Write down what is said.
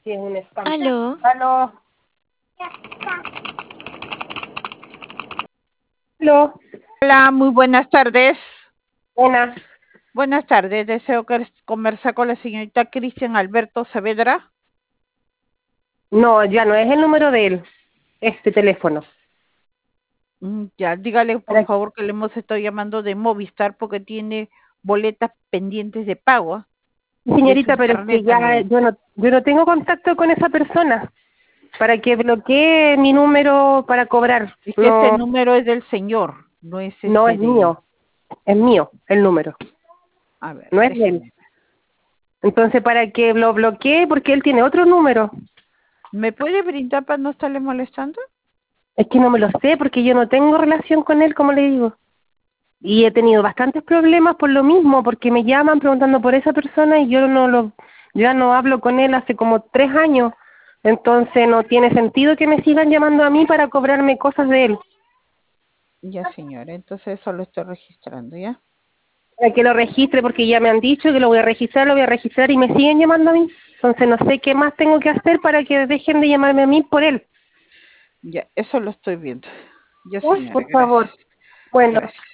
Sí, es un spam. Aló, Aló. Aló. Hola, muy buenas tardes. Buenas. Buenas tardes. Deseo conversar con la señorita Cristian Alberto Saavedra. No, ya no es el número de él. Este teléfono. Ya, dígale por Para- favor que le hemos estado llamando de Movistar porque tiene boletas pendientes de pago, ¿ah? De su Señorita, pero es que internet ya también. yo no tengo contacto con esa persona para que bloquee mi número para cobrar. Es que ese No, número es del señor, no es no es de... mío. Es mío el número. A ver, No es de él. déjeme. Entonces, para que lo bloquee, porque él tiene otro número. ¿Me puede brindar para no estarle molestando? Es que no me lo sé porque yo no tengo relación con él, como le digo. Y he tenido bastantes problemas por lo mismo, porque me llaman preguntando por esa persona y ya no hablo con él hace como 3 años. Entonces no tiene sentido que me sigan llamando a mí para cobrarme cosas de él. Ya, señora, entonces eso lo estoy registrando, ¿ya? Para que lo registre, porque ya me han dicho que lo voy a registrar y me siguen llamando a mí. Entonces no sé qué más tengo que hacer para que dejen de llamarme a mí por él. Ya, eso lo estoy viendo. Ya, Uy, señora, por gracias. favor. Bueno. Gracias.